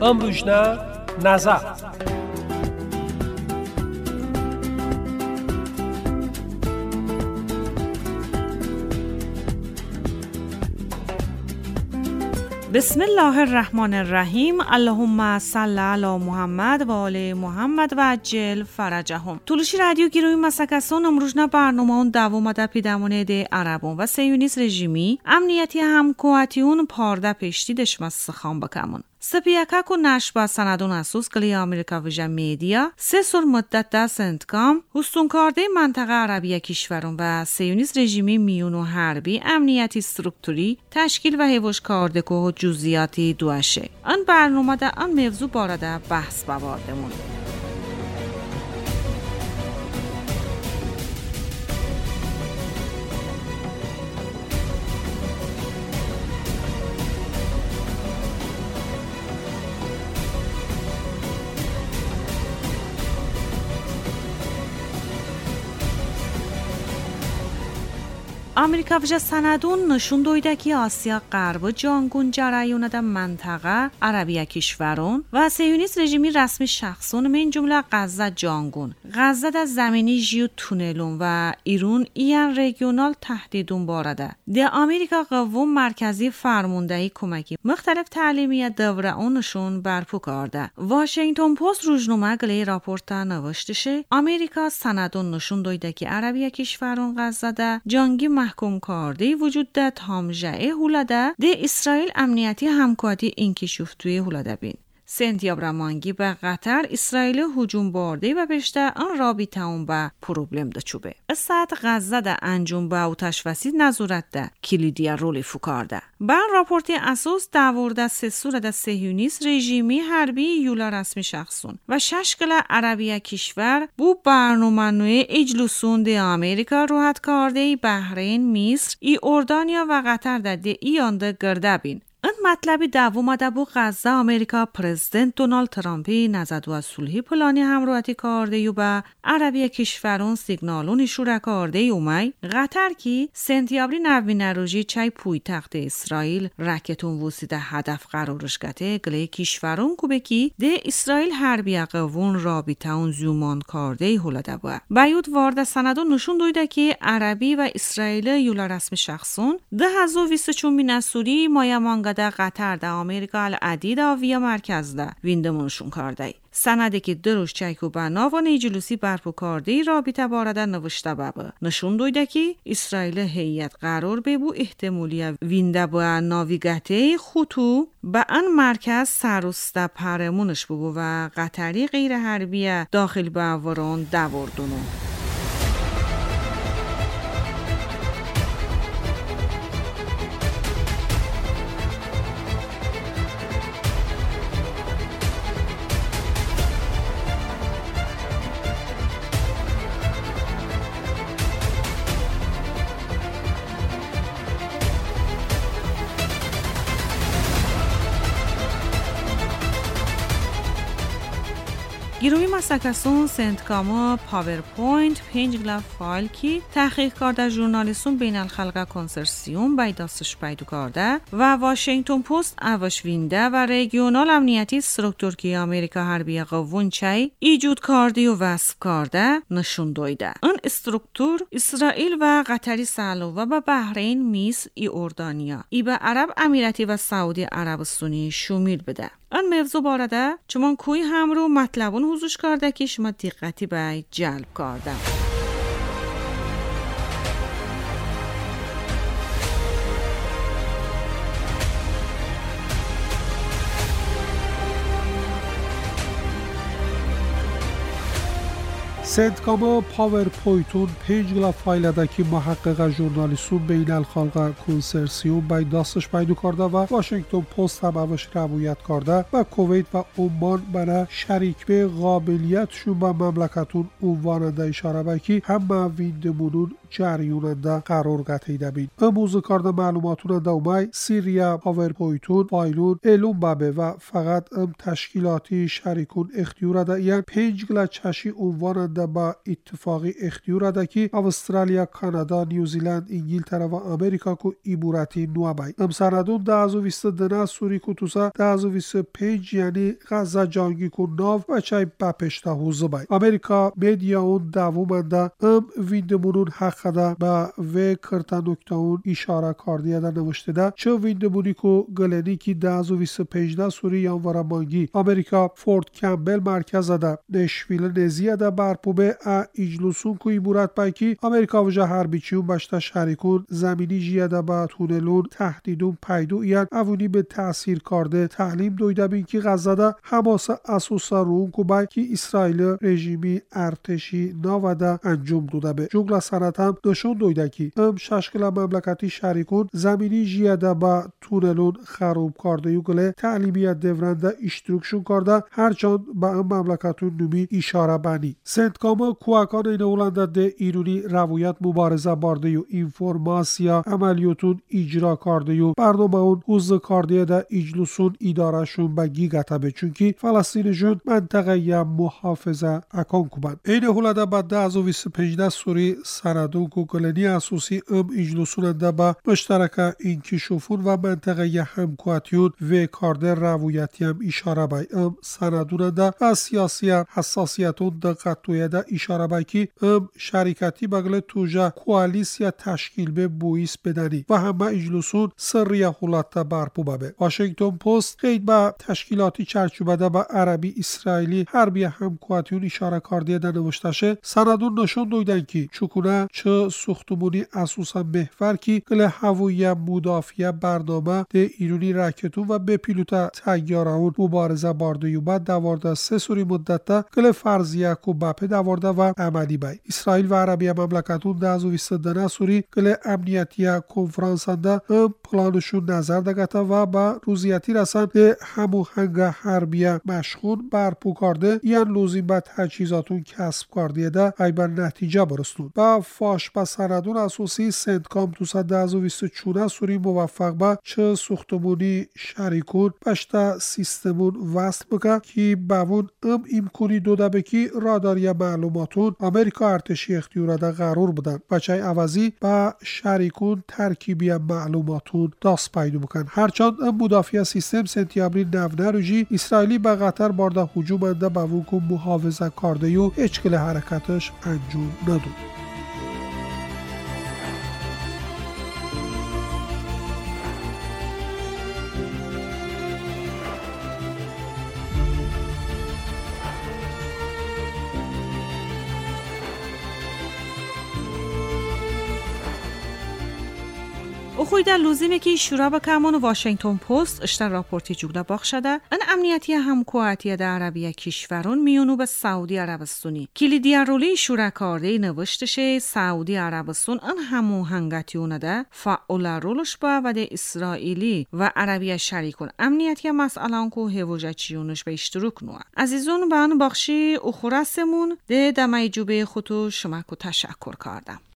Ambujna Nazar. بسم الله الرحمن الرحیم. اللهم صل علی محمد و آل محمد و عجل فرجهم. Tulushi radyo giroyi masakason amrujna barnomon davomada pidamone de arabon va seyunis rejimi amniyati hamkoatiun parda peşti deşmas sıxan bakamun. سپیاکا کو نشبه سندون اساس کلی آمریکا ویژن میدیا سه سال مدت ده سنتکام هستونکارده منطقه عربی کشورون و سیونیز رژیمی میون و حربی امنیتی استرکتوری تشکیل و هیوش کارده که جزئیاتی دوشه آن برنامه ده آن موضوع بارده بحث بواردمون. آمریکا وجه سندون نشون دویده که آسیا غرب جانگون جریان ده منطقه عربیه کشورون و سیونیست رژیمی رسمی شخصون من جمله غزه جانگون غزه ده زمینی جیو تونلون و ایرون این رژیونال تهدیدون بارده ده آمریکا قوم مرکزی فرماندهی کمکی مختلف تعلیمی دوره اونشون برپو کرده. واشنگتن پست روزنامه گلی راپورت نوشتشه آمریکا سندون نشون دویده که عربیه کشورون غزه ده جانگی محکوم کرده وجود ده تامجعه هولده ده اسرائیل امنیتی همکاری انکشوف توی هولده بین. سنتیابر مانگی به قطر اسرائیل هجوم برده و پشته آن رابطه اون به پروبلم ده چوبه. اسات غزه ده انجام به اوتش وسیع نظارت ده کلیدی رولی فکارده. بر راپورتی اساس داورده سه سوره ده صهیونیست رژیمی حربی یولا رسمی شخصون و 6 کل عربیه کشور بو برنامه نوی اجلسون ده آمریکا روحت کرده بحرین، مصر، اردانیا و قطر ده ایانده گرده بین. این مطلبی دوامده بو غزه آمریکا پرزیدنت دونالد ترامپی نزد و صلحی پلانی همراهی کرده یو با عربی کشورون سیگنالون شورا کرده اومی قطر کی سنتیابری نوین روژی چای پوی تخت اسرائیل رکتون وسیده هدف قرارش گته گله کشورون کوبه کی ده اسرائیل حربی قوون رابطه اون زیومان کرده هولده با بیود وارد سندون نشون دویده که عربی و اسرائیل یولا رسمی شخصون 2024 مینسوری مایمانگ ده قطر ده آمریکا العدید آویا مرکز ده ویندمونشون کرده. سنده که دروش چایکو بنا و نیجلوسی برپو کرده رابطه بارده نوشته بابه. نشون دویده که اسرائیل هیئت قرار ببو احتمالی وینده با ناویگته خوتو به ان مرکز سروسته پرمونش ببو و قطری غیر حربی داخل به وران دوردونو. گروهی مسکسون سنتکاما پاورپوینت 5 گلاف فایل کی تحقیق کرده ژورنالیستون بین الخلقه کنسرسیوم بای داستش پیدا کرده و واشنگتن پست اواش وینده و رژیونال امنیتی استرکتور کی آمریکا حربی قوون چای ایجود کرده و وصف کرده نشون دویده. این استرکتور اسرائیل و قطری سالو و بحرین، مصر، اردانیا ای به عرب امیراتی و سعودی عربستانی شامل بده. آن موضوع بارده چون کوی همرو مطلبون حضورش کرده که شما دقتی به جلب کرده. سنتکاما پاورپوینتون 5 گلاف فایلدکی محقق ژورنالیستون بین الخلقه کنسرسیوم بای داستش پیدا کرده و واشنگتن پست هم اوش روایت کرده و کویت و عمان برای شریک به قابلیتشون به مملکتون عنواننده اشاره بکی هم ویندمونون جریوننده قرار گرفته بین. امروز کارد معلوماتون دومای سیریا پاورپوینتون فایلون اعلام بابه و فقط تشکیلاتی شریکون اختیار ده یعنی 5 چشی عنواننده با اتفاقی اختیار ده که استرالیا، کانادا، نیوزیلند، انگلترا و امریکا کو ایبورتی نوابای. سندون 2022 سوری کوتوسا 2025 یعنی غزه جانگی کو ناو و چای بپشتا حوزبای. امریکا مدیا اون دوومنده ویندمونون حق ده با و کرتا نکتا اون اشاره کاردیه ده نوشته ده چه ویندمونی کو گلنی که 2025 سوری یانوارا مانگی امریکا فورت کمبل مرکز ده نشویل نزیه ده برپوبه اجلوسون کو ایبورت بایکی امریکا وجه حربیچیون باشتا شریکون زمینی جیه ده با تونلون تهدیدون پیدو یعنی اوونی به تأثیر کارده تعلیم دویده بین که غزه ده حماس اساسا رون کو بای که اسرائیل رژیمی ارتشی ناوده انجام دوده به جنگل سنت هم نشون دویده که ششکل مملکتی شریکون زمینی جیه ده با تونلون خروب کارده یو گله تعلیمیت دورنده اشتروکشون کرده هرچند با مملکتون نومی اشاره بانی. سنتکام کوهکان این اولنده ده ایرونی رویت مبارزه بارده یو اینفورماسیا عملیاتون اجرا کرده یو برنامه اون حوز کارده ده اجلوسون ادارهشون به گیگته به چونکی فلسطین جون منطقه یا محافظه اکان کوبن. این اولنده بعد 2025 سوری سندون کو گلنی اساسی اجلوسون ده با مشترک انکشافون و منطقه یا همکواتیون و کارده رویتی هم اشاره بای سندون ده از سیاسی حساسیتون دقت توی ده اشاره بای که شرکتی بگل توجه کوالیسیا تشکیل به بویس بدنی و همه اجلوسون سریع حولت برپو بابه. واشنگتن پست قید با تشکیلاتی چرچوبه ده با عربی اسرائیلی حربی همکواتیون اشاره کردیه ده نوشتشه سندون نشون دویدن که چکونه چه ساختمانی اساسا محور که گل هوایی مدافع برنامه ده ایرونی راکتون و به پیلوت تیارهون مبارزه بارده یو بعد دوارده 3 سوری مدت ده گل فرضیه کو باپه دوارده و عملی بای. اسرائیل و عربی مملکتون 2022 سوری گل امنیتی کنفرانسنده پلانشون نظر دگته و با روزیتی رسند به هموهنگ حربی مشخون برپو کرده یعنی لوزیم به تجهیزاتون کسب کردیه ده ای بر نتیجه برستون. با فاش با سندون اساسی سنتکام 2024 سوری موفق با چه ساختمانی شریکون باشتا سیستمون وصل بکن که باون امکانی دوده بکی راداری معلوماتون امریکا ارتشی اختیاراده قرار بدن و چای عوضی با شریکون ترکیبی معلوماتون دست پیدا بکن. هرچند مدافع سیستم سنتیابری نونروجی اسرائیلی به قطر بارده هجوم انده باون که محافظه کرده یو هیچ حرکتش انجام نداد. اخوی در لوزیمه که شورا بکرمان واشنگتن پست اشتر راپورتی جوگلا باخ شده ان امنیتی همکواتی در عربیه کشورون میونو به سعودی عربستانی کلیدی رولی شورا کارده نوشتشه سعودی عربستان ان همو هنگتیونه ده فعال رولش با و ده اسرائیلی و عربیه شریکون امنیتی مسئله که هیوجه چیونش به اشتروک نوه عزیزون به ان باخشی اخورسمون ده دمای جوبه خودو شما کو تشکر کردم.